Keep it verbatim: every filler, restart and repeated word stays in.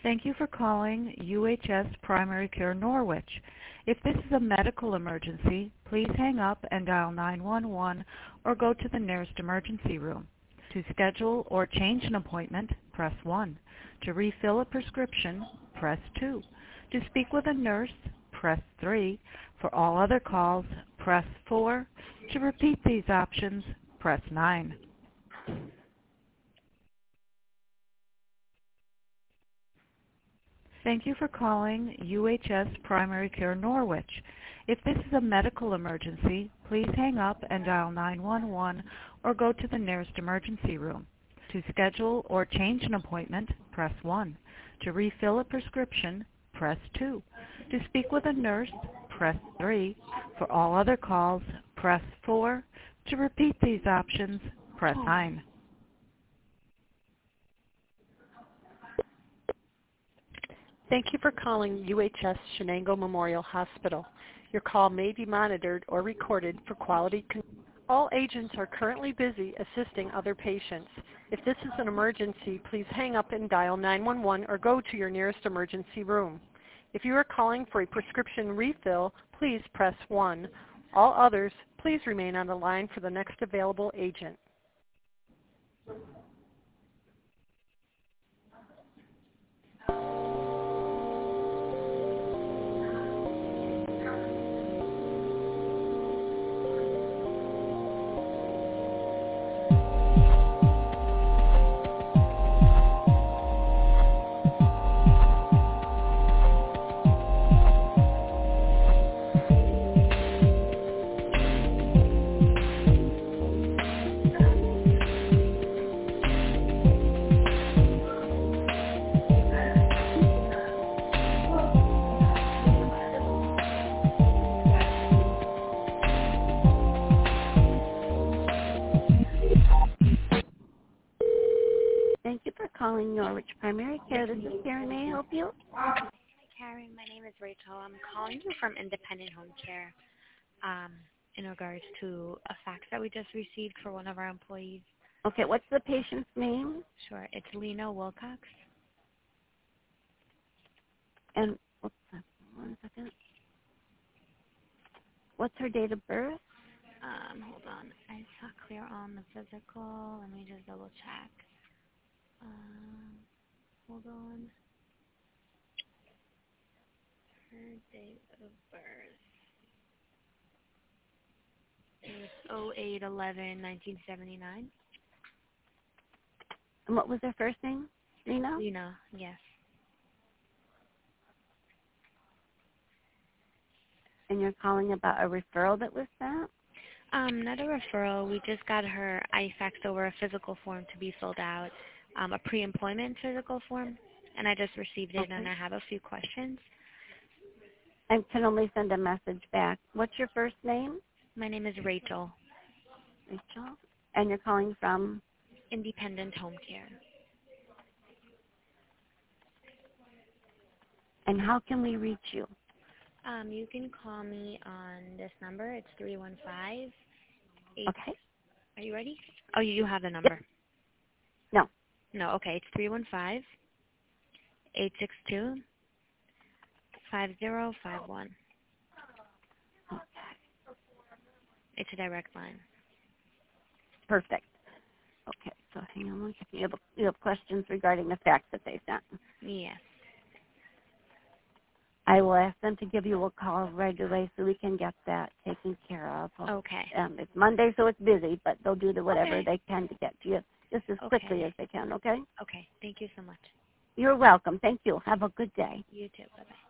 Thank you for calling U H S Primary Care Norwich. If this is a medical emergency, please hang up and dial nine one one or go to the nearest emergency room. To schedule or change an appointment, press one. To refill a prescription, press two. To speak with a nurse, press three. For all other calls, press four. To repeat these options, press nine. Thank you for calling U H S Primary Care Norwich. If this is a medical emergency, please hang up and dial nine one one or go to the nearest emergency room. To schedule or change an appointment, press one. To refill a prescription, press two. To speak with a nurse, press three. For all other calls, press four. To repeat these options, press nine. Thank you for calling U H S Shenango Memorial Hospital. Your call may be monitored or recorded for quality control. All agents are currently busy assisting other patients. If this is an emergency, please hang up and dial nine one one or go to your nearest emergency room. If you are calling for a prescription refill, please press one. All others, please remain on the line for the next available agent. Thank you for calling Norwich Primary Care. This is Karen. May I help you? Hi, Karen. My name is Rachel. I'm calling you from Independent Home Care um, in regards to a fax that we just received for one of our employees. Okay, what's the patient's name? Sure. It's Lena Wilcox. And, oops, one second. What's her date of birth? Um, hold on. I saw clear on the physical. Let me just double check. Um, hold on. Her date of birth is oh eight eleven nineteen seventy-nine. And what was her first name? Lena? Lena, yes. And you're calling about a referral that was sent? Um, not a referral. We just got her, I faxed over a physical form to be filled out, um, a pre-employment physical form, and I just received it, Okay. and I have a few questions. I can only send a message back. What's your first name? My name is Rachel. Rachel. And you're calling from? Independent Home Care. And how can we reach you? Um, you can call me on this number. It's three one five eight. Okay. Are you ready? Oh, you have the number. No. No, okay. It's three one five eight six two five zero five one. Okay. It's a direct line. Perfect. Okay, so hang on one second. You have, you have questions regarding the fax that they sent? Yes. I will ask them to give you a call right away so we can get that taken care of. Okay. Um, it's Monday, so it's busy, but they'll do the whatever Okay. they can to get to you just as Okay. quickly as they can, okay? Okay. Thank you so much. You're welcome. Thank you. Have a good day. You too. Bye-bye.